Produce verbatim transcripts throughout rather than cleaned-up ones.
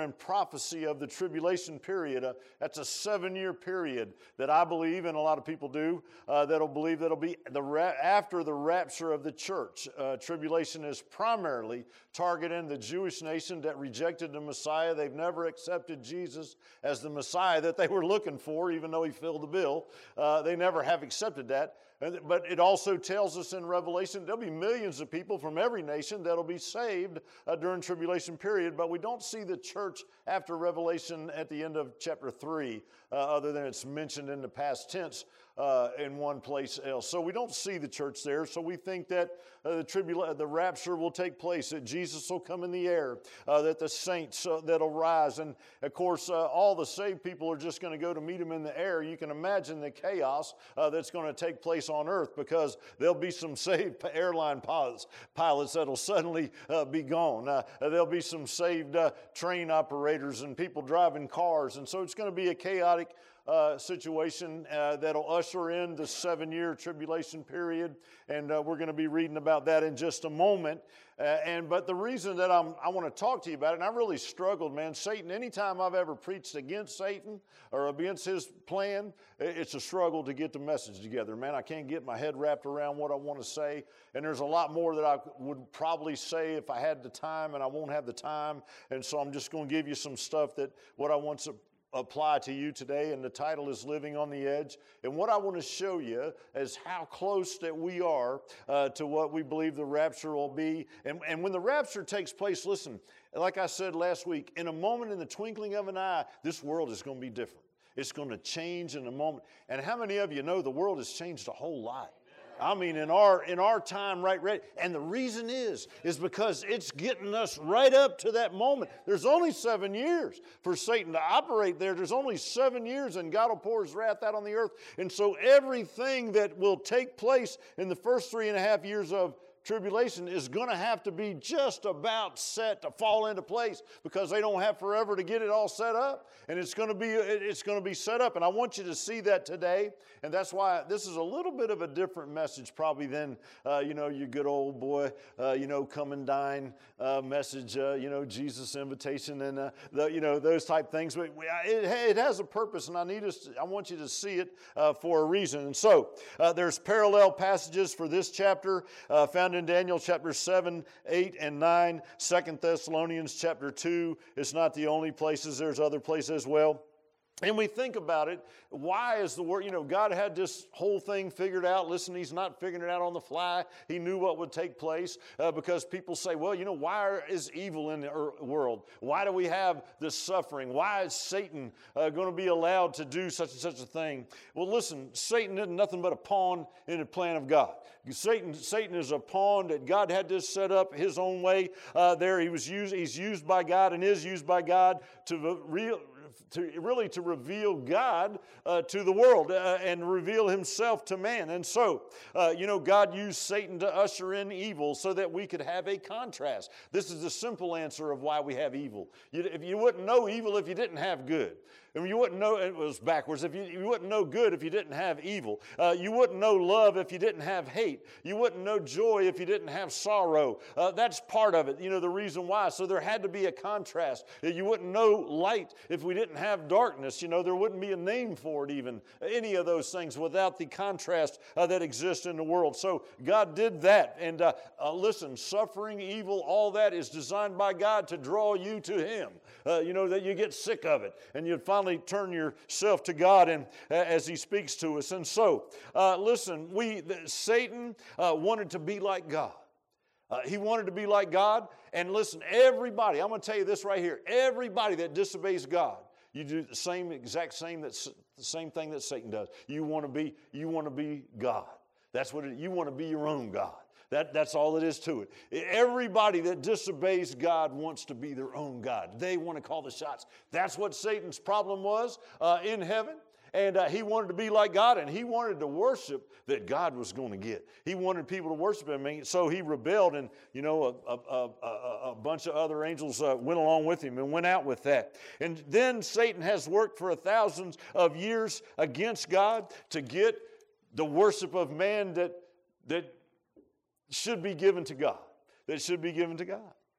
and prophecy of the tribulation period. Uh, that's a seven-year period that I believe, and a lot of people do, uh, that'll believe that'll be the ra- after the rapture of the church. Uh, tribulation is primarily targeting the Jewish nation that rejected the Messiah. They've never accepted Jesus as the Messiah that they were looking for, even though he filled the bill. Uh, they never have accepted that. But it also tells us in Revelation there'll be millions of people from every nation that'll be saved uh, during tribulation period. But we don't see the church after Revelation at the end of chapter three, uh, other than it's mentioned in the past tense uh, in one place else. So we don't see the church there. So we think that uh, the tribula- the rapture will take place, that Jesus will come in the air, uh, that the saints uh, that'll rise. And of course, uh, all the saved people are just going to go to meet him in the air. You can imagine the chaos uh, that's going to take place on earth, because there'll be some saved airline pilots, pilots that'll suddenly uh, be gone. Uh, there'll be some saved uh, train operators and people driving cars. And so it's going to be a chaotic Uh, situation uh, that'll usher in the seven-year tribulation period, and uh, we're going to be reading about that in just a moment. Uh, and but the reason that I'm, I want to talk to you about it, and I really struggled, man. Satan, anytime I've ever preached against Satan or against his plan, it's a struggle to get the message together, man. I can't get my head wrapped around what I want to say, and there's a lot more that I would probably say if I had the time, and I won't have the time. And so I'm just going to give you some stuff that what I want to apply to you today, and the title is Living on the Edge. And what I want to show you is how close that we are uh, to what we believe the rapture will be. And, and when the rapture takes place, listen, like I said last week, in a moment, in the twinkling of an eye, this world is going to be different. It's going to change in a moment. And how many of you know the world has changed a whole lot? I mean, in our in our time, right, right. And the reason is, is because it's getting us right up to that moment. There's only seven years for Satan to operate there. There's only seven years, and God will pour his wrath out on the earth. And so everything that will take place in the first three and a half years of tribulation is going to have to be just about set to fall into place, because they don't have forever to get it all set up, and it's going to be it's going to be set up. And I want you to see that today, and that's why this is a little bit of a different message probably than uh, you know your good old boy uh, you know come and dine uh, message, uh, you know Jesus invitation and uh, the, you know those type things. But it, it has a purpose, and I need us. To, I want you to see it uh, for a reason. And so uh, there's parallel passages for this chapter uh, found in Daniel chapter seven, eight, and nine. Second Thessalonians chapter two. It's not the only places. There's other places as well. And we think about it, why is the word, you know, God had this whole thing figured out. Listen, he's not figuring it out on the fly. He knew what would take place uh, because people say, well, you know, why is evil in the world? Why do we have this suffering? Why is Satan uh, going to be allowed to do such and such a thing? Well, listen, Satan isn't nothing but a pawn in the plan of God. Satan, Satan is a pawn that God had this set up his own way. Uh, there, he was used. He's used by God and is used by God to real. To really to reveal God uh, to the world uh, and reveal himself to man. And so, uh, you know, God used Satan to usher in evil so that we could have a contrast. This is the simple answer of why we have evil. You, if you wouldn't know evil if you didn't have good. And you wouldn't know, it was backwards, if you, you wouldn't know good if you didn't have evil. Uh, you wouldn't know love if you didn't have hate. You wouldn't know joy if you didn't have sorrow. Uh, that's part of it, you know, the reason why. So there had to be a contrast. You wouldn't know light if we didn't have darkness. You know, there wouldn't be a name for it even, any of those things without the contrast uh, that exists in the world. So God did that. And uh, uh, listen, suffering, evil, all that is designed by God to draw you to him. Uh, you know, that you get sick of it and you finally turn yourself to God and uh, as he speaks to us. And so, uh, listen, we the, Satan uh, wanted to be like God. Uh, he wanted to be like God. And listen, everybody, I'm going to tell you this right here. Everybody that disobeys God, you do the same exact same that's the same thing that Satan does. You want to be you want to be God. That's what it, you want to be your own God. That, that's all it is to it. Everybody that disobeys God wants to be their own God. They want to call the shots. That's what Satan's problem was uh, in heaven. And uh, he wanted to be like God, and he wanted to worship that God was going to get. He wanted people to worship him. And so he rebelled, and, you know, a, a, a, a bunch of other angels uh, went along with him and went out with that. And then Satan has worked for thousands of years against God to get the worship of man that that should be given to God, that should be given to God.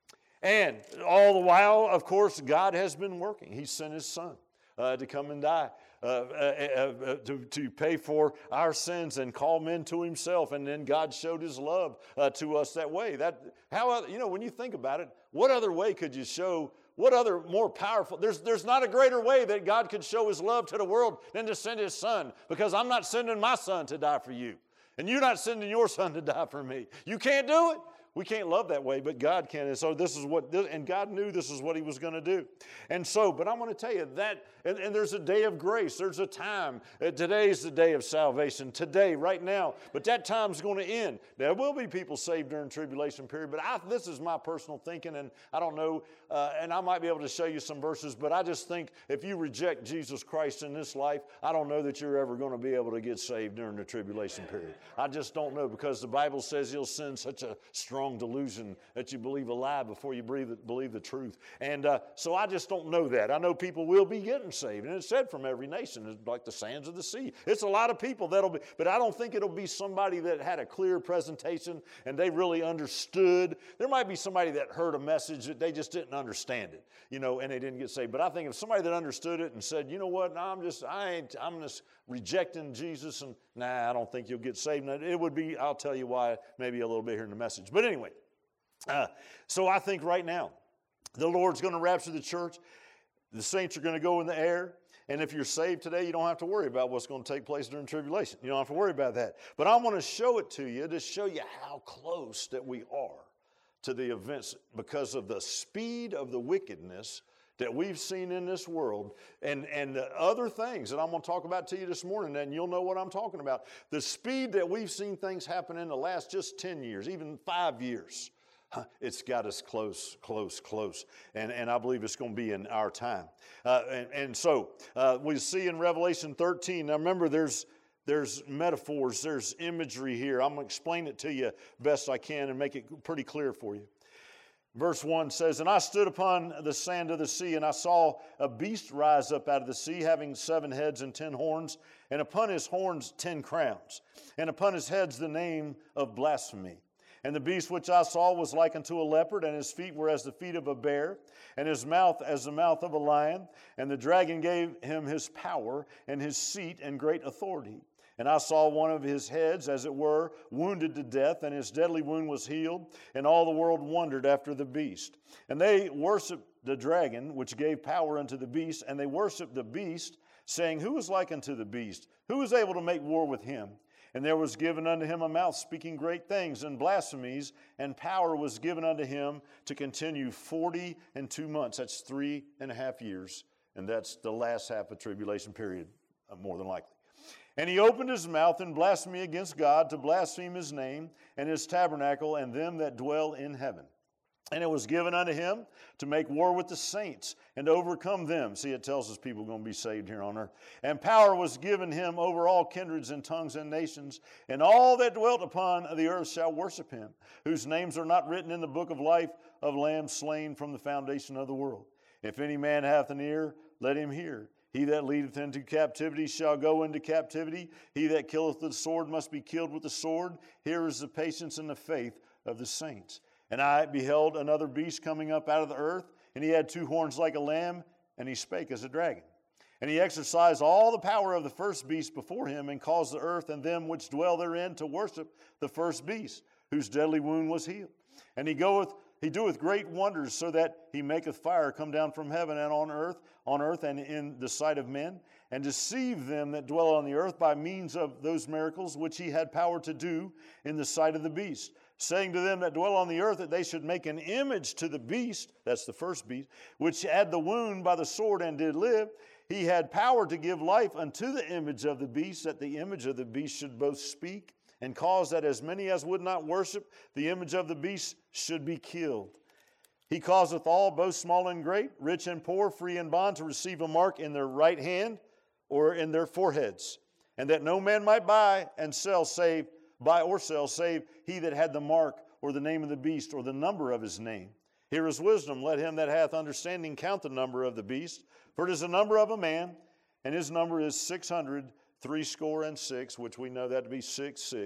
And all the while, of course, God has been working. He sent his son uh, to come and die, uh, uh, uh, to, to pay for our sins and call men to himself. And then God showed his love uh, to us that way. That how you know, when you think about it, what other way could you show, what other more powerful, there's, there's not a greater way that God could show his love to the world than to send his son, because I'm not sending my son to die for you. And you're not sending your son to die for me. You can't do it. We can't love that way, but God can. And so this is what, and God knew this is what he was going to do. And so, but I'm going to tell you that, and, and there's a day of grace. There's a time. Uh, today's the day of salvation. Today, right now. But that time's going to end. There will be people saved during the tribulation period, but I, this is my personal thinking, and I don't know, uh, and I might be able to show you some verses, but I just think if you reject Jesus Christ in this life, I don't know that you're ever going to be able to get saved during the tribulation period. I just don't know, because the Bible says he'll send such a strong delusion that you believe a lie before you believe the, believe the truth. And uh, so I just don't know that. I know people will be getting saved. And it's said from every nation, it's like the sands of the sea. It's a lot of people that'll be, but I don't think it'll be somebody that had a clear presentation and they really understood. There might be somebody that heard a message that they just didn't understand it, you know, and they didn't get saved. But I think if somebody that understood it and said, you know what, no, I'm just, I ain't, I'm just rejecting Jesus, and nah, I don't think you'll get saved. And it would be, I'll tell you why, maybe a little bit here in the message. But anyway, uh, so I think right now, the Lord's going to rapture the church. The saints are going to go in the air. And if you're saved today, you don't have to worry about what's going to take place during tribulation. You don't have to worry about that. But I want to show it to you to show you how close that we are to the events because of the speed of the wickedness that we've seen in this world, and, and the other things that I'm going to talk about to you this morning, and you'll know what I'm talking about. The speed that we've seen things happen in the last just ten years, even five years, it's got us close, close, close. And, and I believe it's going to be in our time. Uh, and, and so uh, we see in Revelation thirteen, now remember there's There's metaphors, there's imagery here. I'm going to explain it to you best I can and make it pretty clear for you. Verse one says, and I stood upon the sand of the sea, and I saw a beast rise up out of the sea, having seven heads and ten horns, and upon his horns ten crowns, and upon his heads the name of blasphemy. And the beast which I saw was like unto a leopard, and his feet were as the feet of a bear, and his mouth as the mouth of a lion. And the dragon gave him his power, and his seat, and great authority. And I saw one of his heads, as it were, wounded to death, and his deadly wound was healed, and all the world wondered after the beast. And they worshiped the dragon, which gave power unto the beast, and they worshiped the beast, saying, who is like unto the beast? Who is able to make war with him? And there was given unto him a mouth speaking great things and blasphemies, and power was given unto him to continue forty and two months. That's three and a half years, and that's the last half of tribulation period, uh, more than likely. And he opened his mouth in blasphemy against God, to blaspheme his name and his tabernacle and them that dwell in heaven. And it was given unto him to make war with the saints and to overcome them. See, it tells us people are going to be saved here on earth. And power was given him over all kindreds and tongues and nations. And all that dwelt upon the earth shall worship him, whose names are not written in the book of life of lambs slain from the foundation of the world. If any man hath an ear, let him hear. He that leadeth into captivity shall go into captivity. He that killeth with the sword must be killed with the sword. Here is the patience and the faith of the saints. And I beheld another beast coming up out of the earth, and he had two horns like a lamb, and he spake as a dragon. And he exercised all the power of the first beast before him, and caused the earth and them which dwell therein to worship the first beast, whose deadly wound was healed. And he goeth He doeth great wonders, so that he maketh fire come down from heaven and on earth, on earth and in the sight of men, and deceive them that dwell on the earth by means of those miracles which he had power to do in the sight of the beast, saying to them that dwell on the earth that they should make an image to the beast, that's the first beast, which had the wound by the sword and did live. He had power to give life unto the image of the beast, that the image of the beast should both speak, and cause that as many as would not worship the image of the beast should be killed. He causeth all, both small and great, rich and poor, free and bond, to receive a mark in their right hand or in their foreheads, and that no man might buy and sell, save buy or sell, save he that had the mark or the name of the beast or the number of his name. Here is wisdom. Let him that hath understanding count the number of the beast, for it is the number of a man, and his number is six hundred three score and six, which we know that to be six, six,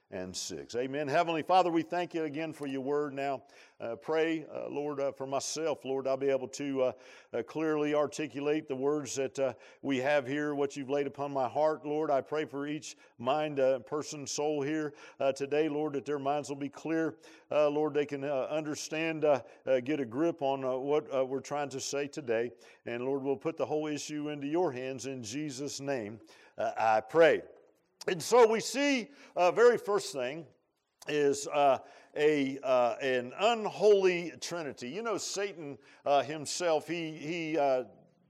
and six. Amen. Heavenly Father, we thank you again for your word now. Uh, pray, uh, Lord, uh, for myself, Lord, I'll be able to uh, uh, clearly articulate the words that uh, we have here, what you've laid upon my heart, Lord. I pray for each mind, uh, person, soul here uh, today, Lord, that their minds will be clear. Uh, Lord, they can uh, understand, uh, uh, get a grip on uh, what uh, we're trying to say today. And Lord, we'll put the whole issue into your hands in Jesus' name. Uh, I pray. And so we see, uh, very first thing is uh, a uh, an unholy trinity. You know, Satan uh, himself, he, he uh,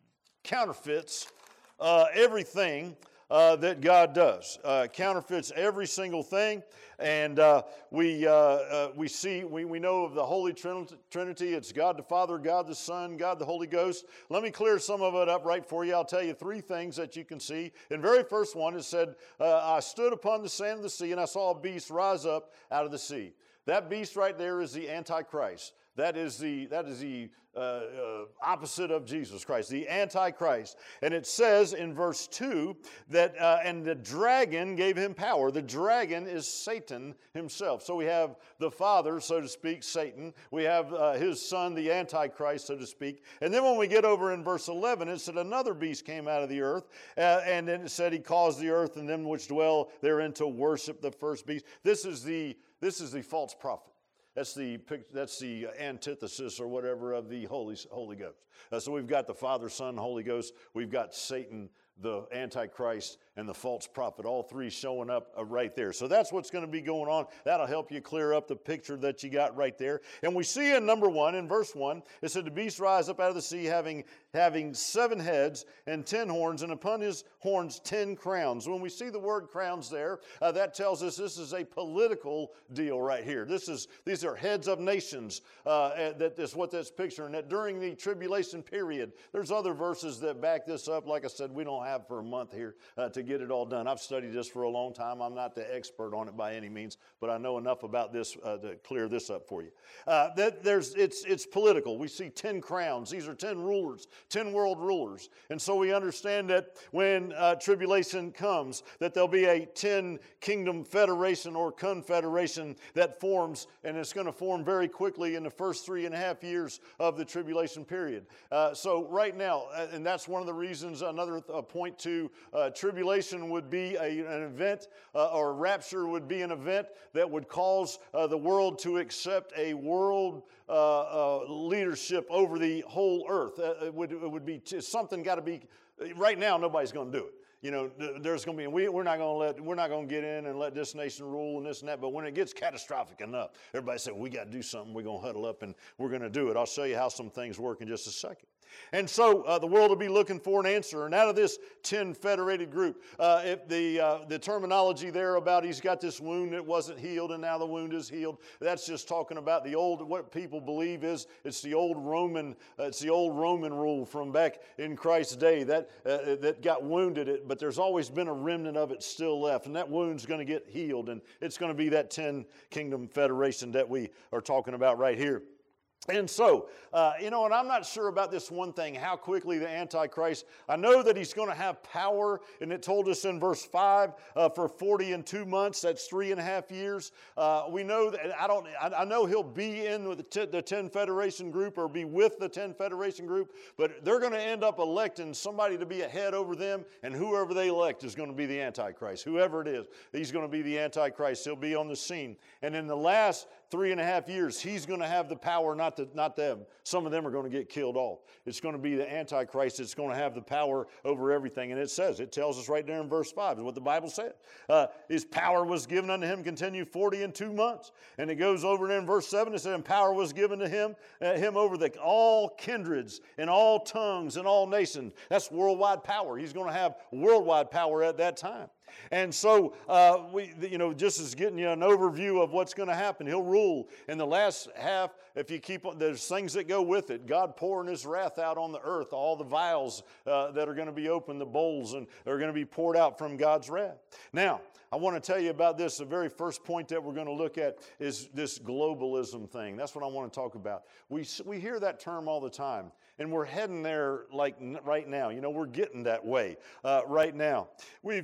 counterfeits uh, everything uh, that God does. Uh, counterfeits every single thing. And uh, we uh, uh, we see, we, we know of the Holy Trinity. It's God the Father, God the Son, God the Holy Ghost. Let me clear some of it up right for you. I'll tell you three things that you can see. In the very first one, it said, uh, I stood upon the sand of the sea, and I saw a beast rise up out of the sea. That beast right there is the Antichrist. That is the, that is the uh, uh, opposite of Jesus Christ, the Antichrist. And it says in verse two that, uh, and the dragon gave him power. The dragon is Satan himself. So we have the Father, so to speak, Satan. We have uh, his son, the Antichrist, so to speak. And then when we get over in verse eleven, it said another beast came out of the earth. Uh, and then it said he caused the earth and them which dwell therein to worship the first beast. This is the, this is the false prophet. That's the, that's the antithesis or whatever of the Holy, Holy Ghost. Uh, so we've got the Father, Son, Holy Ghost. We've got Satan, the Antichrist, and the false prophet, all three showing up uh, right there. So that's what's going to be going on. That'll help you clear up the picture that you got right there. And we see in number one, in verse one, it said, the beast rise up out of the sea, having, having seven heads and ten horns, and upon his horns ten crowns. When we see the word crowns there, uh, that tells us this is a political deal right here. This is, these are heads of nations. Uh, that is what that's picturing. That during the tribulation period, there's other verses that back this up. Like I said, we don't have for a month here uh, to get it all done. I've studied this for a long time. I'm not the expert on it by any means, but I know enough about this uh, to clear this up for you. Uh, that there's it's it's political. We see ten crowns. These are ten rulers, ten world rulers, and so we understand that when uh, tribulation comes, that there'll be a ten kingdom federation or confederation that forms, and it's going to form very quickly in the first three and a half years of the tribulation period. Uh, so right now, and that's one of the reasons. Another th- point to uh, tribulation would be a, an event, uh, or rapture would be an event that would cause uh, the world to accept a world uh, uh, leadership over the whole earth. Uh, it, would, it would be t- something got to be. Right now, nobody's going to do it. You know, there's going to be, we, we're not going to let, we're not going to get in and let this nation rule and this and that. But when it gets catastrophic enough, everybody says, well, we got to do something. We're going to huddle up and we're going to do it. I'll show you how some things work in just a second. And so uh, the world will be looking for an answer. And out of this ten federated group, uh, if the uh, the terminology there about he's got this wound that wasn't healed and now the wound is healed, that's just talking about the old, what people believe is it's the old Roman, uh, it's the old Roman rule from back in Christ's day that uh, that got wounded. It, but there's always been a remnant of it still left, and that wound's going to get healed, and it's going to be that ten kingdom federation that we are talking about right here. And so, uh, you know, and I'm not sure about this one thing, how quickly the Antichrist, I know that he's going to have power, and it told us in verse five, uh, for forty and two months, that's three and a half years. Uh, we know that, I don't, I, I know he'll be in with the, t- the ten Federation group or be with the ten Federation group, but they're going to end up electing somebody to be a head over them, and whoever they elect is going to be the Antichrist. Whoever it is, he's going to be the Antichrist. He'll be on the scene. And in the last three and a half years, he's going to have the power, not the, not them. Some of them are going to get killed off. It's going to be the Antichrist that's going to have the power over everything. And it says, it tells us right there in verse five, is what the Bible said. Uh, his power was given unto him, continue forty and two months. And it goes over there in verse seven, it said, and power was given to him, uh, him over the all kindreds and all tongues and all nations. That's worldwide power. He's going to have worldwide power at that time. And so, uh, we, you know, just as getting you an overview of what's going to happen, he'll rule in the last half. If you keep on, there's things that go with it. God pouring his wrath out on the earth, all the vials uh, that are going to be opened, the bowls, and are going to be poured out from God's wrath. Now, I want to tell you about this. The very first point that we're going to look at is this globalism thing. That's what I want to talk about. We, we hear that term all the time, and we're heading there like right now. You know, we're getting that way uh, right now. We've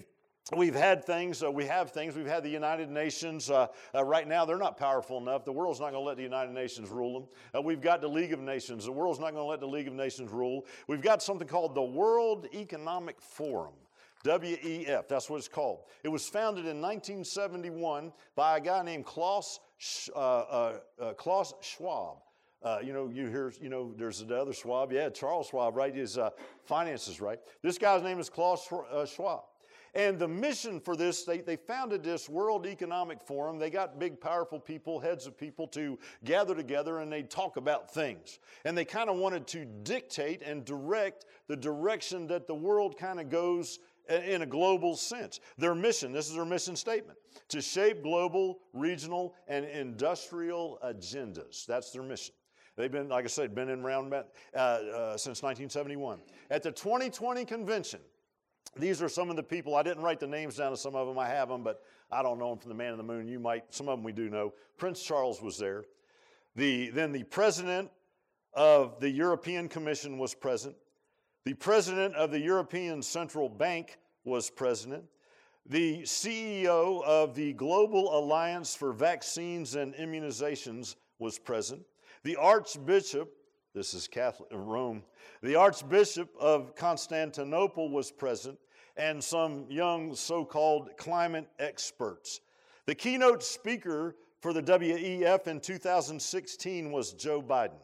We've had things, uh, we have things, we've had the United Nations. Uh, uh, right now, they're not powerful enough. The world's not going to let the United Nations rule them. Uh, we've got the League of Nations. The world's not going to let the League of Nations rule. We've got something called the World Economic Forum, W E F. That's what it's called. It was founded in nineteen seventy-one by a guy named Klaus, uh, uh, uh, Klaus Schwab. Uh, you know, you hear, you know, there's the other Schwab. Yeah, Charles Schwab, right? His uh, finances, right? This guy's name is Klaus uh, Schwab. And the mission for this, they, they founded this World Economic Forum. They got big, powerful people, heads of people to gather together and they'd talk about things. And they kind of wanted to dictate and direct the direction that the world kind of goes in a global sense. Their mission, this is their mission statement, to shape global, regional, and industrial agendas. That's their mission. They've been, like I said, been in around uh, uh, since nineteen seventy-one. At the twenty twenty convention, these are some of the people. I didn't write the names down of some of them. I have them, but I don't know them from the man in the moon. You might. Some of them we do know. Prince Charles was there. The, then the president of the European Commission was present. The president of the European Central Bank was present. The C E O of the Global Alliance for Vaccines and Immunizations was present. The Archbishop, this is Catholic Rome, the Archbishop of Constantinople was present, and some young so-called climate experts. The keynote speaker for the W E F in two thousand sixteen was Joe Biden.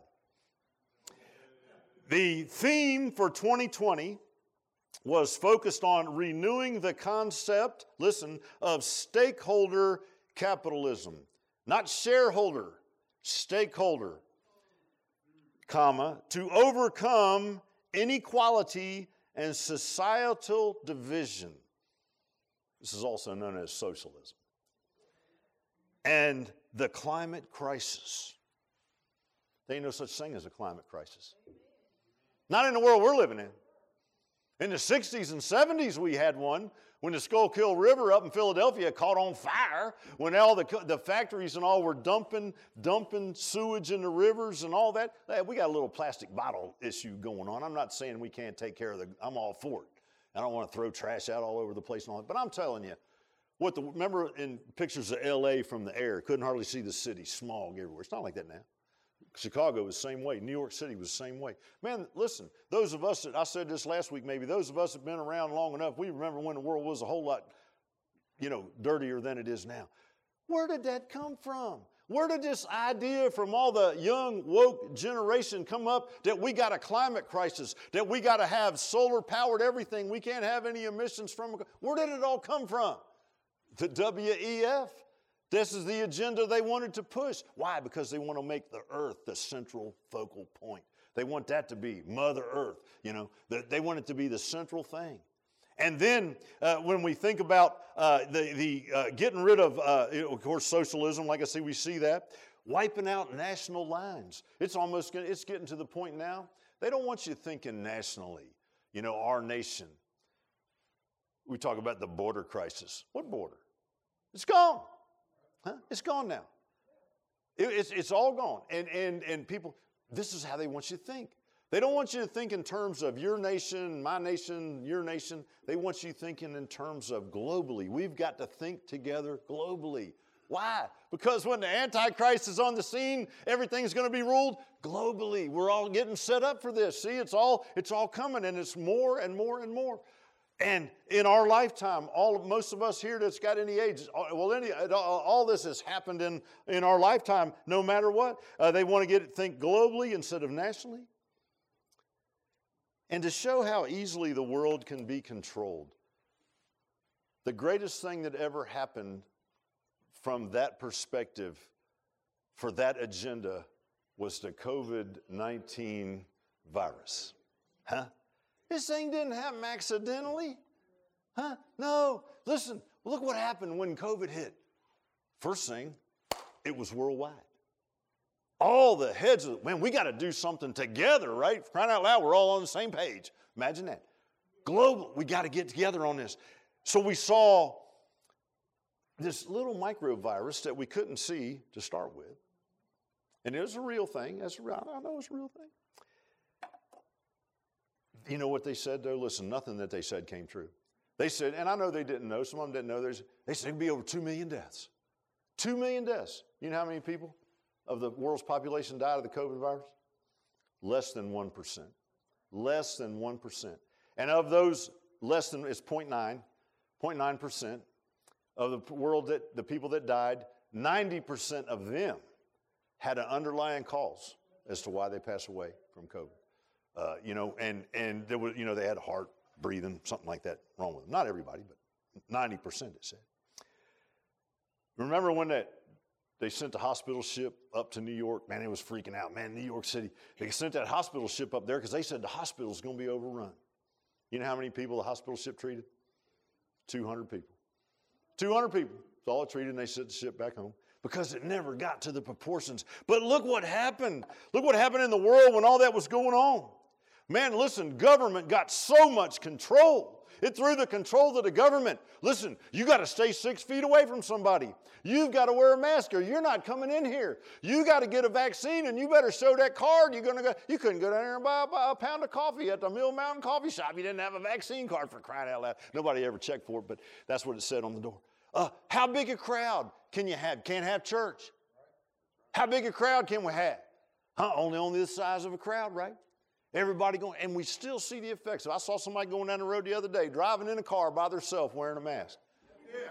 The theme for twenty twenty was focused on renewing the concept, listen, of stakeholder capitalism. Not shareholder, stakeholder, comma, to overcome inequality and societal division. This is also known as socialism. And the climate crisis. There ain't no such thing as a climate crisis. Not in the world we're living in. In the sixties and seventies we had one when the Schuylkill River up in Philadelphia caught on fire, when all the, the factories and all were dumping, dumping sewage in the rivers and all that. We got a little plastic bottle issue going on. I'm not saying we can't take care of the, I'm all for it. I don't want to throw trash out all over the place and all that, but I'm telling you, what the, remember in pictures of L A from the air, couldn't hardly see the city, smog everywhere. It's not like that now. Chicago was the same way. New York City was the same way. Man, listen, those of us that, I said this last week maybe, those of us that have been around long enough, we remember when the world was a whole lot, you know, dirtier than it is now. Where did that come from? Where did this idea from all the young, woke generation come up that we got a climate crisis, that we got to have solar-powered everything, we can't have any emissions from, where did it all come from? The W E F. This is the agenda they wanted to push. Why? Because they want to make the earth the central focal point. They want that to be Mother Earth, you know. They want it to be the central thing. And then uh, when we think about uh, the, the uh, getting rid of, uh, of course, socialism, like I say, we see that. Wiping out national lines. It's almost, it's getting to the point now, they don't want you thinking nationally, you know, our nation. We talk about the border crisis. What border? It's gone. Huh? It's gone now. It, it's, it's all gone. And, and, and people, this is how they want you to think. They don't want you to think in terms of your nation, my nation, your nation. They want you thinking in terms of globally. We've got to think together globally. Why? Because when the Antichrist is on the scene, everything's going to be ruled globally. We're all getting set up for this. See, it's all, it's all coming, and it's more and more and more. And in our lifetime, all most of us here that's got any age, well, any, all this has happened in, in our lifetime, no matter what. Uh, they want to get it, think globally instead of nationally. And to show how easily the world can be controlled, the greatest thing that ever happened from that perspective for that agenda was the COVID nineteen virus. Huh? This thing didn't happen accidentally. Huh? No. Listen, look what happened when COVID hit. First thing, it was worldwide. All the heads of, man, we got to do something together, right? Crying out loud, we're all on the same page. Imagine that. Global, we got to get together on this. So we saw this little microvirus that we couldn't see to start with. And it was a real thing. That's a real, I know it's a real thing. You know what they said, though? Listen, nothing that they said came true. They said, and I know they didn't know, some of them didn't know, there's, they said it would be over two million deaths. two million deaths. You know how many people of the world's population died of the COVID virus? Less than one percent. Less than one percent. And of those, less than, it's zero point nine, zero point nine percent of the world, that the people that died, ninety percent of them had an underlying cause as to why they passed away from COVID. Uh, you know, and, and there was, you know, they had heart, breathing, something like that wrong with them. Not everybody, but ninety percent it said. Remember when that they sent the hospital ship up to New York? Man, it was freaking out. Man, New York City, they sent that hospital ship up there because they said the hospital's going to be overrun. You know how many people the hospital ship treated? two hundred people. two hundred people. That's all it treated, and they sent the ship back home because it never got to the proportions. But look what happened. Look what happened in the world when all that was going on. Man, listen, government got so much control. It threw the control to the government. Listen, you got to stay six feet away from somebody. You've got to wear a mask or you're not coming in here. You got to get a vaccine and you better show that card. You're gonna go. You couldn't go down there and buy, buy a pound of coffee at the Mill Mountain Coffee Shop. You didn't have a vaccine card, for crying out loud. Nobody ever checked for it, but that's what it said on the door. Uh, how big a crowd can you have? Can't have church. How big a crowd can we have? Huh? Only on this size of a crowd, right? Everybody going, and we still see the effects. I saw somebody going down the road the other day, driving in a car by themselves wearing a mask. Yeah.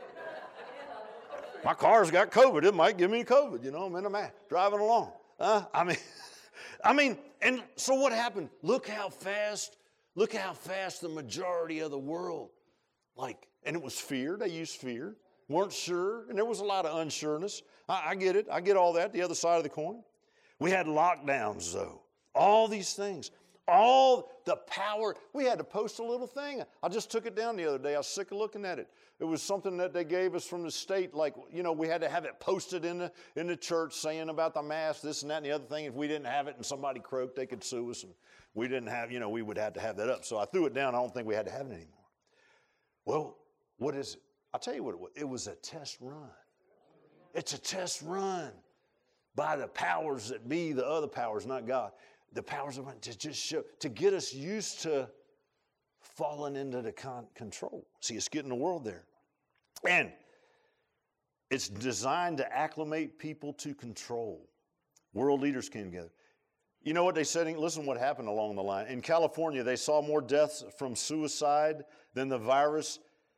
My car's got COVID. It might give me COVID. You know, I'm in a mask, driving along. Uh, I mean, I mean, and so what happened? Look how fast, look how fast the majority of the world, like, and it was fear. They used fear. Weren't sure, and there was a lot of unsureness. I, I get it. I get all that, the other side of the coin. We had lockdowns, though. All these things, all the power. We had to post a little thing. I just took it down the other day. I was sick of looking at it. It was something that they gave us from the state, like, you know, we had to have it posted in the in the church saying about the mask, this and that and the other thing. If we didn't have it and somebody croaked, they could sue us. And we didn't have, you know, we would have to have that up. So I threw it down. I don't think we had to have it anymore. Well, what is it? I'll tell you what it was. It was a test run. It's a test run by the powers that be, the other powers, not God. The powers of to just show, to get us used to falling into the con- control. See, it's getting the world there. And it's designed to acclimate people to control. World leaders came together. You know what they said? Listen what happened along the line. In California, they saw more deaths from suicide than the virus.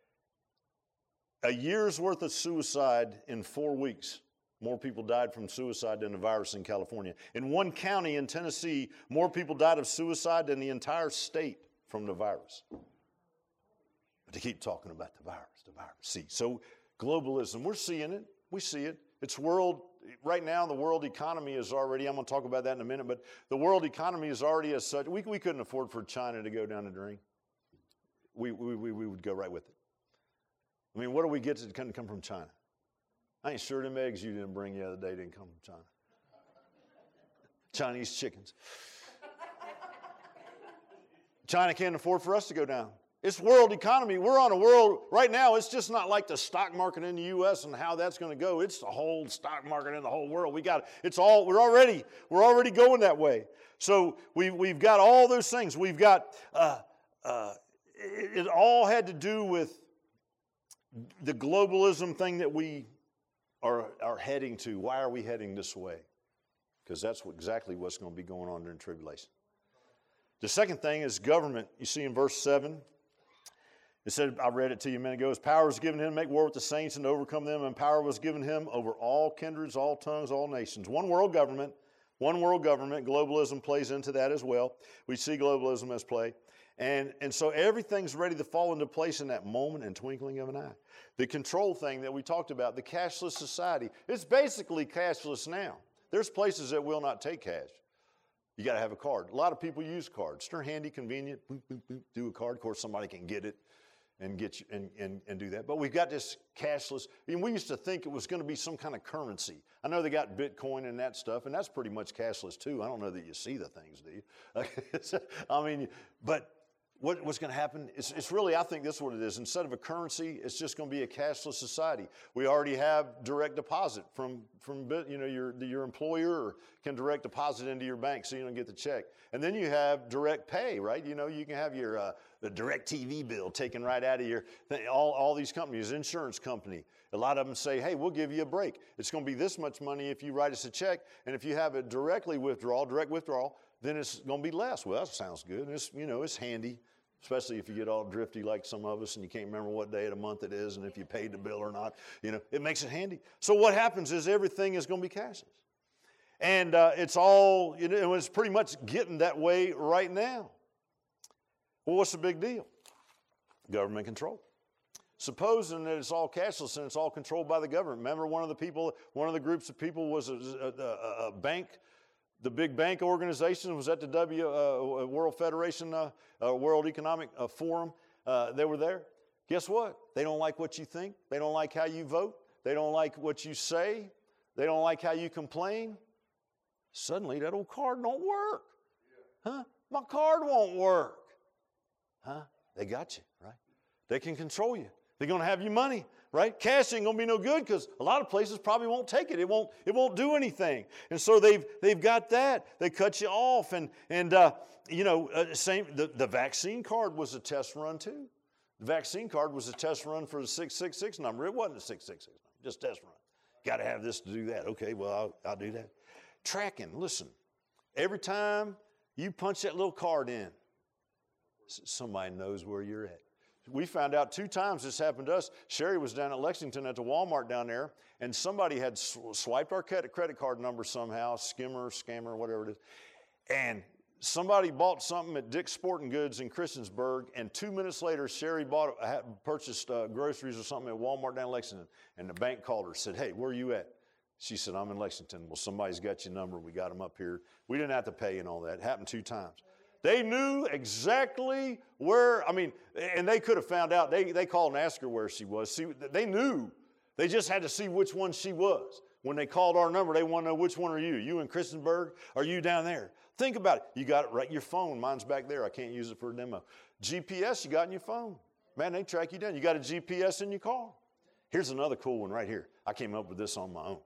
A year's worth of suicide in four weeks. More people died from suicide than the virus in California. In one county in Tennessee, more people died of suicide than the entire state from the virus. But they keep talking about the virus, the virus. See, so globalism, we're seeing it. We see it. It's world, right now the world economy is already, I'm going to talk about that in a minute, but the world economy is already as such, we, we couldn't afford for China to go down the drain. We, we, we, we would go right with it. I mean, what do we get that couldn't come from China? I ain't sure them eggs you didn't bring the other day didn't come from China. Chinese chickens. China can't afford for us to go down. It's world economy. We're on a world, right now, it's just not like the stock market in the U S and how that's going to go. It's the whole stock market in the whole world. We got, it's all, we're already, we're already going that way. So we, we've got all those things. We've got, uh, uh, it, it all had to do with the globalism thing that we Are, are heading to. Why are we heading this way? Because that's what, exactly what's going to be going on during tribulation. The second thing is government. You see in verse seven, it said, I read it to you a minute ago, his power was given him to make war with the saints and to overcome them, and power was given him over all kindreds, all tongues, all nations. One world government, one world government. Globalism plays into that as well. We see globalism as play. And, and so everything's ready to fall into place in that moment and twinkling of an eye. The control thing that we talked about, the cashless society, it's basically cashless now. There's places that will not take cash. You got to have a card. A lot of people use cards. They're handy, convenient, boop, boop, boop, do a card. Of course, somebody can get it and get you and, and, and do that. But we've got this cashless. I mean, we used to think it was going to be some kind of currency. I know they got Bitcoin and that stuff, and that's pretty much cashless too. I don't know that you see the things, do you? I mean, but what, what's going to happen, it's, it's really, I think this is what it is. Instead of a currency, it's just going to be a cashless society. We already have direct deposit from, from you know, your, your employer can direct deposit into your bank so you don't get the check. And then you have direct pay, right? You know, you can have your uh, the direct T V bill taken right out of your, all, all these companies, insurance company. A lot of them say, hey, we'll give you a break. It's going to be this much money if you write us a check. And if you have a directly withdrawal, direct withdrawal, then it's going to be less. Well, that sounds good. It's, you know, it's handy, especially if you get all drifty like some of us and you can't remember what day of the month it is and if you paid the bill or not. You know, it makes it handy. So what happens is everything is going to be cashless. And uh, it's all, you know, it's pretty much getting that way right now. Well, what's the big deal? Government control. Supposing that it's all cashless and it's all controlled by the government. Remember, one of the people, one of the groups of people was a, a, a bank. The big bank organization was at the W uh, World Federation, uh, uh, World Economic uh, Forum. Uh, they were there. Guess what? They don't like what you think. They don't like how you vote. They don't like what you say. They don't like how you complain. Suddenly, that old card don't work. Huh? My card won't work. Huh? They got you, right? They can control you. They're going to have your money, right? Cash ain't going to be no good because a lot of places probably won't take it. It won't, it won't do anything. And so they've, they've got that. They cut you off. And, and uh, you know, uh, same, the, the vaccine card was a test run too. The vaccine card was a test run for the six six six number. It wasn't a six six six number, just test run. Got to have this to do that. Okay, well, I'll, I'll do that. Tracking, listen. Every time you punch that little card in, somebody knows where you're at. We found out two times this happened to us. Sherry was down at Lexington at the Walmart down there, and somebody had swiped our credit card number somehow, skimmer, scammer, whatever it is, and somebody bought something at Dick's Sporting Goods in Christiansburg, and two minutes later, Sherry bought, purchased uh, groceries or something at Walmart down in Lexington, and the bank called her, said, hey, where are you at? She said, I'm in Lexington. Well, somebody's got your number. We got them up here. We didn't have to pay and all that. It happened two times. They knew exactly where, I mean, and they could have found out. They, they called and asked her where she was. See, they knew. They just had to see which one she was. When they called our number, they want to know which one are you. You in Christiansburg? Are you down there? Think about it. You got it right in your phone. Mine's back there. I can't use it for a demo. G P S you got in your phone. Man, they track you down. You got a G P S in your car. Here's another cool one right here. I came up with this on my own.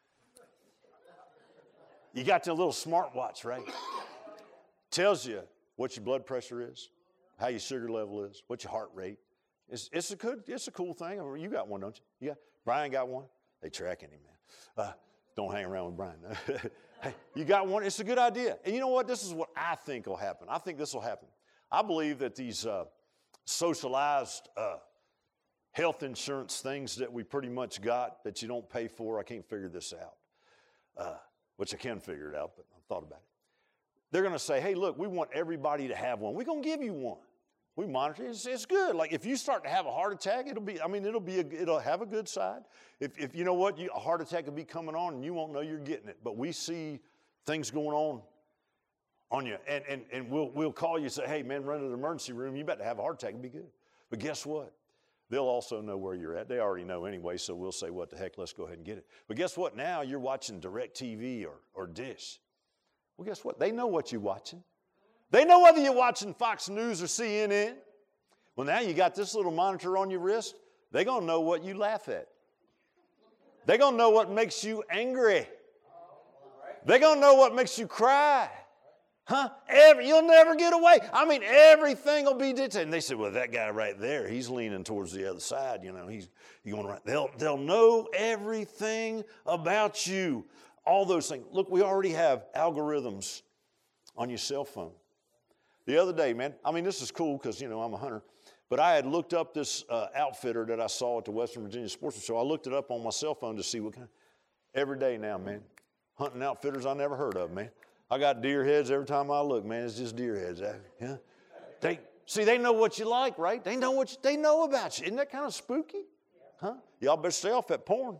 You got the little smartwatch, right? Tells you what your blood pressure is, how your sugar level is, what your heart rate. It's, it's, a, good, it's a cool thing. I mean, you got one, don't you? You got, Brian got one. They tracking him, man. Uh, don't hang around with Brian. Hey, you got one. It's a good idea. And you know what? This is what I think will happen. I think this will happen. I believe that these uh, socialized uh, health insurance things that we pretty much got that you don't pay for, I can't figure this out, uh, which I can figure it out, but I've thought about it. They're going to say, hey, look, we want everybody to have one. We're going to give you one. We monitor it. It's, it's good. Like if you start to have a heart attack, it'll be, I mean, it'll be, a, it'll have a good side. If, if you know what, you, a heart attack will be coming on and you won't know you're getting it. But we see things going on on you. And, and, and we'll, we'll call you and say, hey, man, run to the emergency room. You better have a heart attack. It'll be good. But guess what? They'll also know where you're at. They already know anyway, so we'll say, what the heck, let's go ahead and get it. But guess what? Now you're watching DirecTV or, or Dish. Well, guess what? They know what you're watching. They know whether you're watching Fox News or C N N. Well, now you got this little monitor on your wrist. They're going to know what you laugh at. They're going to know what makes you angry. They're going to know what makes you cry. Huh? Every, you'll never get away. I mean, everything will be dictated. And they said, well, that guy right there, he's leaning towards the other side. You know, he's, he's going right. They'll, they'll know everything about you. All those things. Look, we already have algorithms on your cell phone. The other day, man, I mean, this is cool because, you know, I'm a hunter, but I had looked up this uh, outfitter that I saw at the Western Virginia Sportsman Show. I looked it up on my cell phone to see what kind. Every day now, man, hunting outfitters I never heard of, man. I got deer heads every time I look, man. It's just deer heads. Yeah. They see, they know what you like, right? They know what you, they know about you. Isn't that kind of spooky? Huh? Y'all better stay off that porn.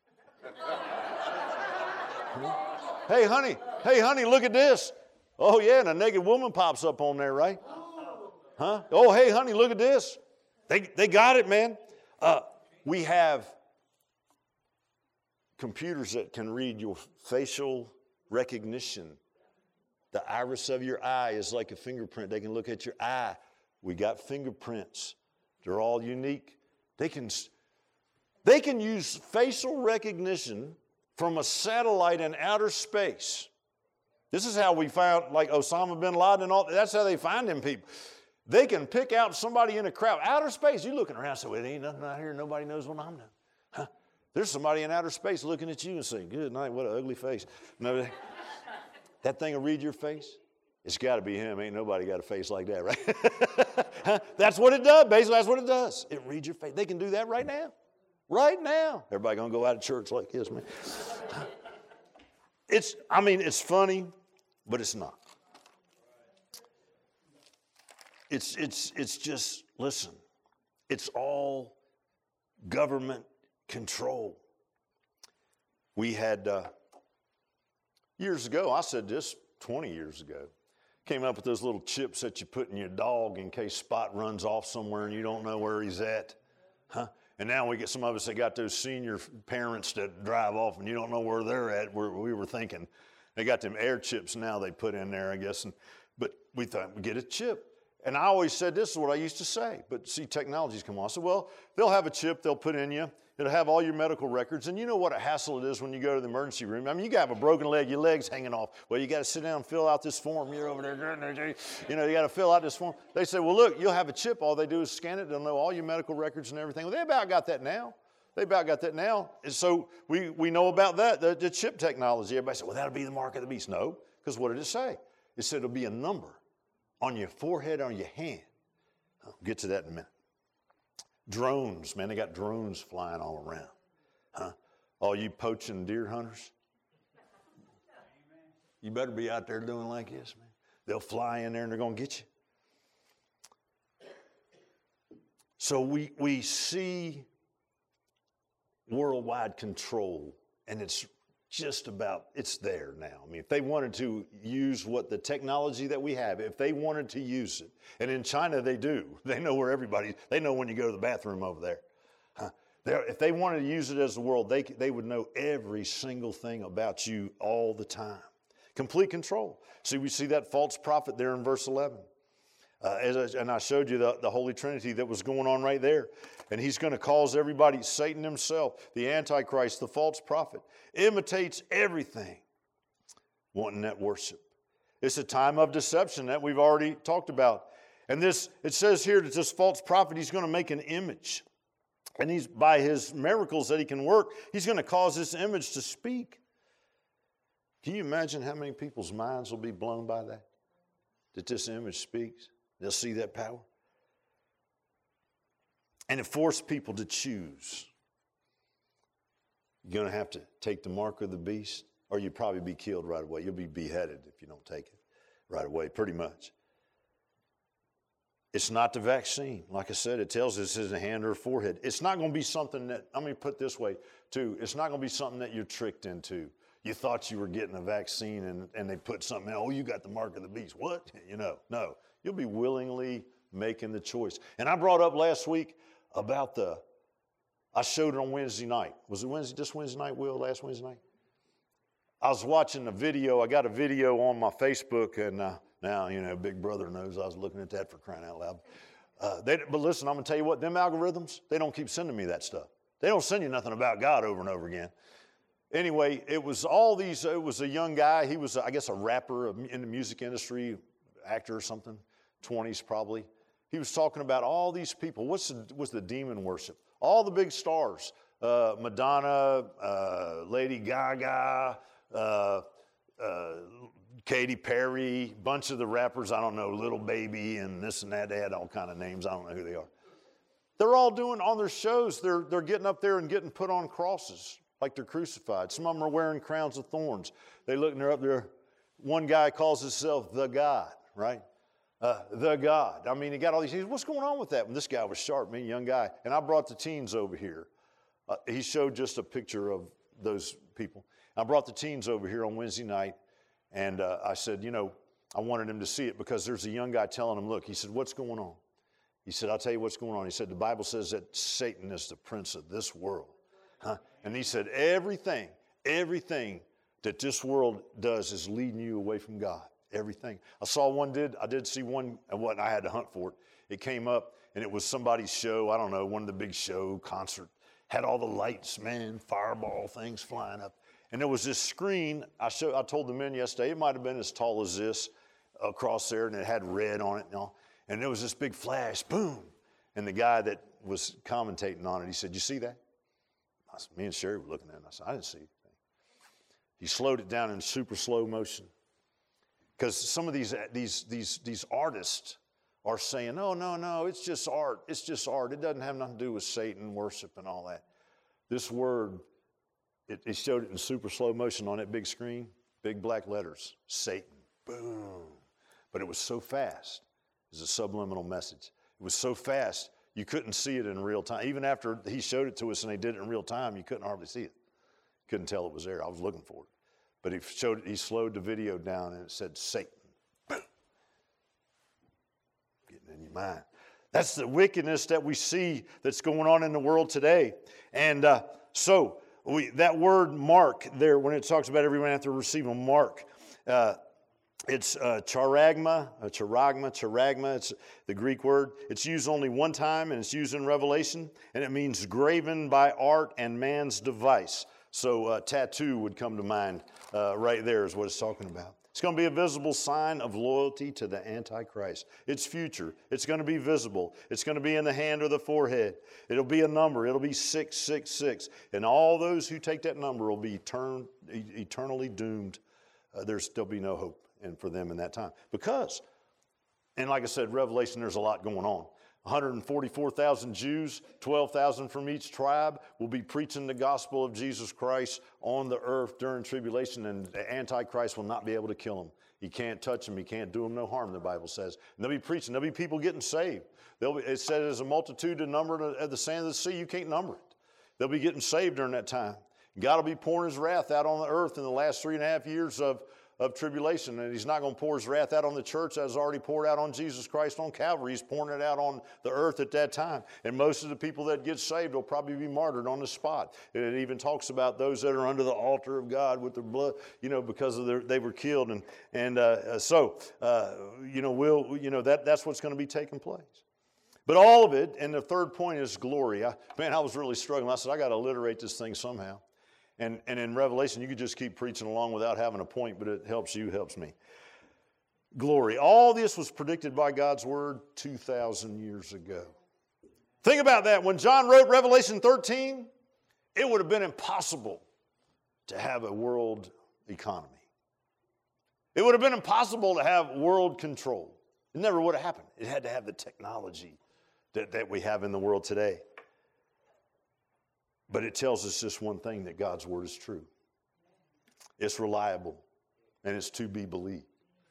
Hey, honey, hey, honey, look at this. Oh, yeah, and a naked woman pops up on there, right? Huh? Oh, hey, honey, look at this. They, they got it, man. Uh, we have computers that can read your facial recognition. The iris of your eye is like a fingerprint. They can look at your eye We got fingerprints. They're all unique. They can, they can use facial recognition from a satellite in outer space. This is how we found, like, Osama bin Laden and all. That's how they find them people. They can pick out somebody in a crowd. Outer space, you're looking around and say, well, there ain't nothing out here. Nobody knows what I'm doing. Huh? There's somebody in outer space looking at you and saying, good night, what an ugly face. No, that thing will read your face. It's got to be him. Ain't nobody got a face like that, right? Huh? That's what it does. Basically, that's what it does. It reads your face. They can do that right now. Right now. Everybody going to go out of church like this, man. It's, I mean, it's funny, but it's not. It's, it's, it's just, listen, it's all government control. We had, uh, years ago, I said this twenty years ago, came up with those little chips that you put in your dog in case Spot runs off somewhere and you don't know where he's at. Huh? And now we get some of us that got those senior parents that drive off and you don't know where they're at. We're, we were thinking, they got them air chips now they put in there, I guess. And, but we thought we'd get a chip. And I always said, this is what I used to say. But see, technology's come on. I said, well, they'll have a chip they'll put in you. It'll have all your medical records. And you know what a hassle it is when you go to the emergency room. I mean, you got to have a broken leg, your leg's hanging off. Well, you got to sit down and fill out this form. You're over there, you know, you got to fill out this form. They say, well, look, you'll have a chip. All they do is scan it. They'll know all your medical records and everything. Well, they about got that now. They about got that now. And so we, we know about that, the, the chip technology. Everybody said, well, that'll be the mark of the beast. No, because what did it say? It said it'll be a number on your forehead, on your hand. I'll get to that in a minute. Drones, man, they got drones flying all around. Huh? All you poaching deer hunters, you better be out there doing like this, man. They'll fly in there and they're going to get you. So we, we see worldwide control, and it's just about, it's there now. I mean, if they wanted to use what the technology that we have, if they wanted to use it, and in China they do, they know where everybody, they know when you go to the bathroom over there. Huh? If they wanted to use it as the world, they, they would know every single thing about you all the time. Complete control. See, we see that false prophet there in verse eleven. Uh, as I, and I showed you the, the Holy Trinity that was going on right there. And he's going to cause everybody, Satan himself, the Antichrist, the false prophet, imitates everything, wanting that worship. It's a time of deception that we've already talked about. And this, it says here that this false prophet, he's going to make an image. And he's, by his miracles that he can work, he's going to cause this image to speak. Can you imagine how many people's minds will be blown by that? That this image speaks. They'll see that power. And it forced people to choose. You're going to have to take the mark of the beast, or you'll probably be killed right away. You'll be beheaded if you don't take it right away, pretty much. It's not the vaccine. Like I said, it tells us it's in the hand or forehead. It's not going to be something that, I'm going to put it this way, too. It's not going to be something that you're tricked into. You thought you were getting a vaccine and, and they put something, oh, you got the mark of the beast. What? You know, no. You'll be willingly making the choice. And I brought up last week about the, I showed it on Wednesday night. Was it Wednesday, this Wednesday night, Will, last Wednesday night? I was watching a video. I got a video on my Facebook, and uh, now, you know, Big Brother knows I was looking at that for crying out loud. Uh, they, but listen, I'm going to tell you what, them algorithms, they don't keep sending me that stuff. They don't send you nothing about God over and over again. Anyway, it was all these, it was a young guy. He was, I guess, a rapper in the music industry, actor or something, twenties probably. He was talking about all these people. What's the, what's the demon worship? All the big stars, uh, Madonna, uh, Lady Gaga, uh, uh, Katy Perry, bunch of the rappers, I don't know, Little Baby and this and that. They had all kind of names. I don't know who they are. They're all doing on their shows. They're, they're getting up there and getting put on crosses like they're crucified. Some of them are wearing crowns of thorns. They look and they're up there. One guy calls himself the God, right? Uh, the God. I mean, he got all these things. What's going on with that? And this guy was sharp, me, young guy. And I brought the teens over here. Uh, he showed just a picture of those people. I brought the teens over here on Wednesday night. And uh, I said, you know, I wanted him to see it because there's a young guy telling him, look, he said, what's going on? He said, I'll tell you what's going on. He said, the Bible says that Satan is the prince of this world. Huh? And he said, everything, everything that this world does is leading you away from God. everything. I saw one did, I did see one, and what, I had to hunt for it. It came up, and it was somebody's show, I don't know, one of the big show, concert, had all the lights, man, fireball things flying up. And there was this screen, I showed, I told the men yesterday, it might have been as tall as this across there, and it had red on it and all. And there was this big flash, boom. And the guy that was commentating on it, he said, you see that? I said, me and Sherry were looking at it, and I said, I didn't see anything. He slowed it down in super slow motion. Because some of these, these, these, these artists are saying, no, no, no, it's just art. It's just art. It doesn't have nothing to do with Satan worship and all that. This word, it, it showed it in super slow motion on that big screen, big black letters, Satan, boom. But it was so fast. It was a subliminal message. It was so fast, you couldn't see it in real time. Even after he showed it to us and they did it in real time, you couldn't hardly see it. Couldn't tell it was there. I was looking for it. But he showed, he slowed the video down and it said Satan. Boom. Getting in your mind. That's the wickedness that we see that's going on in the world today. And uh, so we, that word mark there, when it talks about everyone have to receive a mark, uh, it's uh, charagma, uh, charagma, charagma. It's the Greek word. It's used only one time, and it's used in Revelation, and it means graven by art and man's device. So uh, tattoo would come to mind uh, right there is what it's talking about. It's going to be a visible sign of loyalty to the Antichrist. It's future. It's going to be visible. It's going to be in the hand or the forehead. It'll be a number. It'll be six six six. And all those who take that number will be etern- eternally doomed. Uh, there's, there'll be no hope in, for them in that time. Because, and like I said, Revelation, there's a lot going on. one hundred forty-four thousand Jews, twelve thousand from each tribe will be preaching the gospel of Jesus Christ on the earth during tribulation, and the Antichrist will not be able to kill them. He can't touch them. He can't do them no harm, the Bible says. And they'll be preaching. There'll be people getting saved. They'll be, it said there's a multitude to number of the sand of the sea. You can't number it. They'll be getting saved during that time. God will be pouring his wrath out on the earth in the last three and a half years of of tribulation, and he's not going to pour his wrath out on the church as already poured out on Jesus Christ on Calvary. He's pouring it out on the earth at that time. And most of the people that get saved will probably be martyred on the spot. And it even talks about those that are under the altar of God with their blood, you know, because of their, they were killed. And and uh, so, uh, you know, we'll, you know, that that's what's going to be taking place. But all of it, and the third point is glory. I, man, I was really struggling. I said, I got to alliterate this thing somehow. And, and in Revelation, you could just keep preaching along without having a point, but it helps you, helps me. Glory. All this was predicted by God's word two thousand years ago. Think about that. When John wrote Revelation thirteen, it would have been impossible to have a world economy. It would have been impossible to have world control. It never would have happened. It had to have the technology that, that we have in the world today. But it tells us just one thing, that God's word is true. It's reliable, and it's to be believed.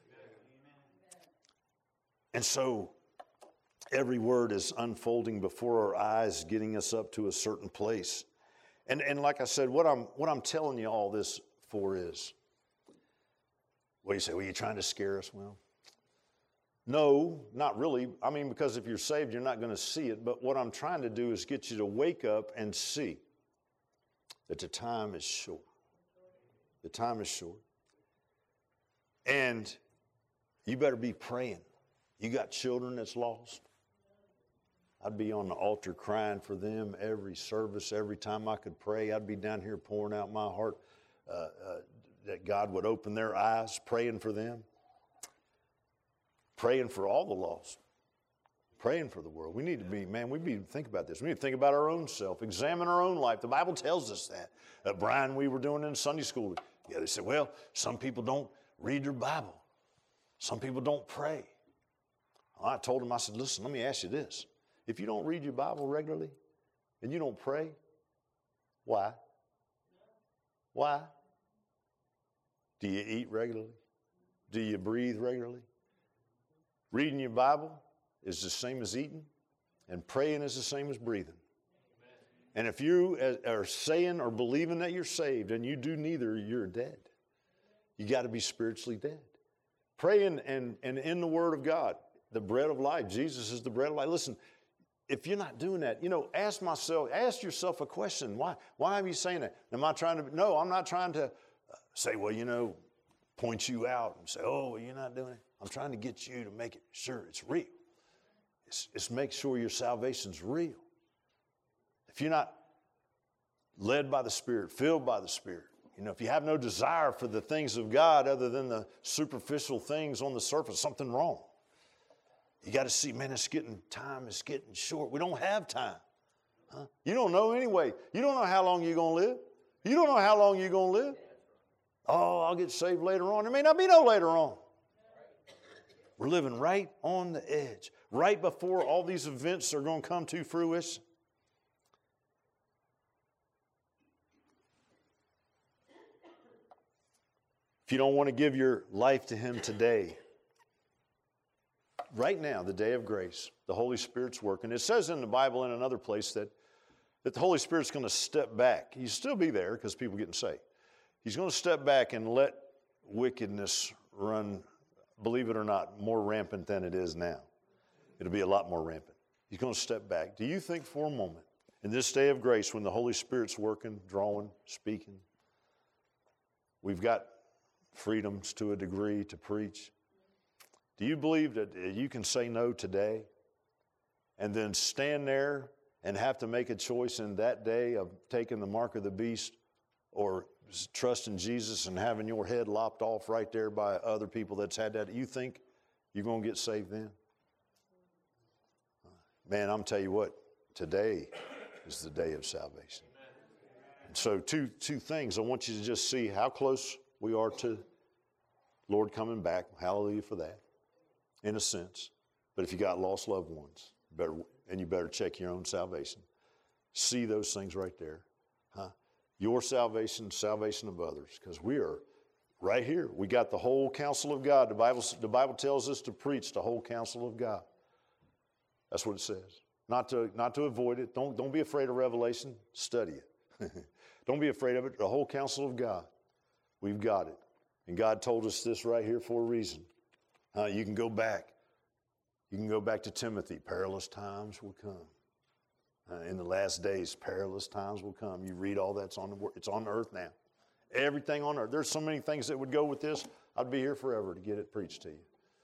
And so every word is unfolding before our eyes, getting us up to a certain place. And, and like I said, what I'm, what I'm telling you all this for is, what do you say? Well, you're trying to scare us? Well, no, not really. I mean, because if you're saved, you're not going to see it. But what I'm trying to do is get you to wake up and see that the time is short. The time is short. And you better be praying. You got children that's lost? I'd be on the altar crying for them every service, every time I could pray. I'd be down here pouring out my heart uh, uh, that God would open their eyes, praying for them. Praying for all the lost. Praying for the world. We need to be, man, we need to think about this. We need to think about our own self, examine our own life. The Bible tells us that. Uh, Brian, we were doing in Sunday school. Yeah, they said, well, some people don't read their Bible. Some people don't pray. Well, I told him, I said, listen, let me ask you this. If you don't read your Bible regularly and you don't pray, why? Why? Do you eat regularly? Do you breathe regularly? Reading your Bible is the same as eating, and praying is the same as breathing. And if you are saying or believing that you're saved and you do neither, you're dead. You got to be spiritually dead. Praying and, and in the Word of God, the bread of life. Jesus is the bread of life. Listen, if you're not doing that, you know, ask myself, ask yourself a question. Why, why are you saying that? Am I trying to, no, I'm not trying to say, well, you know, point you out and say, oh, you're not doing it. I'm trying to get you to make it sure it's real. It's, it's make sure your salvation's real. If you're not led by the Spirit, filled by the Spirit, you know, if you have no desire for the things of God other than the superficial things on the surface, something wrong. You got to see, man, it's getting, time is getting short. We don't have time. Huh? You don't know anyway. You don't know how long you're going to live. You don't know how long you're going to live. Oh, I'll get saved later on. There may not be no later on. We're living right on the edge, right before all these events are going to come to fruition. If you don't want to give your life to Him today, right now, the day of grace, the Holy Spirit's working. It says in the Bible in another place that, that the Holy Spirit's going to step back. He'll still be there because people are getting saved. He's going to step back and let wickedness run, believe it or not, more rampant than it is now. It'll be a lot more rampant. He's going to step back. Do you think for a moment, in this day of grace, when the Holy Spirit's working, drawing, speaking, we've got freedoms to a degree to preach, do you believe that you can say no today and then stand there and have to make a choice in that day of taking the mark of the beast or trusting Jesus and having your head lopped off right there by other people that's had that? You think you're going to get saved then? Man, I'm telling you what, today is the day of salvation. And so two, two things. I want you to just see how close we are to Lord coming back. Hallelujah for that, in a sense. But if you got lost loved ones, better, and you better check your own salvation. See those things right there. Huh? Your salvation, salvation of others. Because we are right here. We got the whole counsel of God. The Bible, the Bible tells us to preach the whole counsel of God. That's what it says. Not to, not to avoid it. Don't, don't be afraid of revelation. Study it. Don't be afraid of it. The whole counsel of God. We've got it. And God told us this right here for a reason. Uh, you can go back. You can go back to Timothy. Perilous times will come. Uh, in the last days, perilous times will come. You read all that's on the it's on earth now. Everything on earth. There's so many things that would go with this. I'd be here forever to get it preached to you.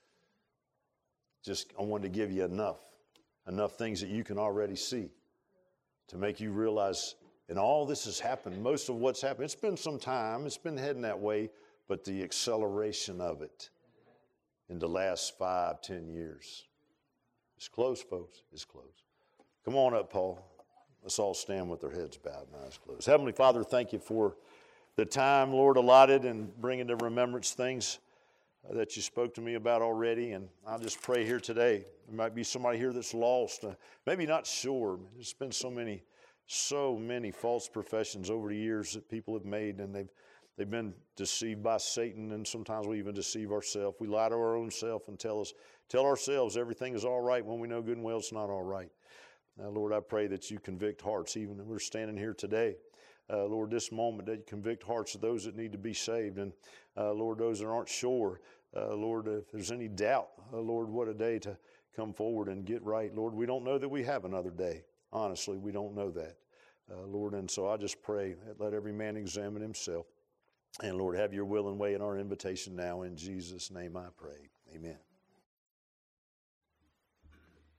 Just I wanted to give you enough, enough things that you can already see to make you realize, and all this has happened. Most of what's happened, it's been some time. It's been heading that way, but the acceleration of it in the last five, ten years, it's close, folks. It's close. Come on up, Paul. Let's all stand with our heads bowed and eyes closed. Heavenly Father, thank you for the time, Lord, allotted and bringing to remembrance things uh, that you spoke to me about already. And I'll just pray here today. There might be somebody here that's lost, uh, maybe not sure. There's been so many, so many false professions over the years that people have made, and they've they've been deceived by Satan, and sometimes we even deceive ourselves. We lie to our own self and tell us, tell ourselves everything is all right when we know good and well it's not all right. Now, Lord, I pray that you convict hearts, even if we're standing here today. Uh, Lord, this moment, that you convict hearts of those that need to be saved. And, uh, Lord, those that aren't sure, uh, Lord, if there's any doubt, uh, Lord, what a day to come forward and get right. Lord, we don't know that we have another day. Honestly, we don't know that. Uh, Lord, and so I just pray, let every man examine himself. And, Lord, have your will and way in our invitation now. In Jesus' name I pray. Amen.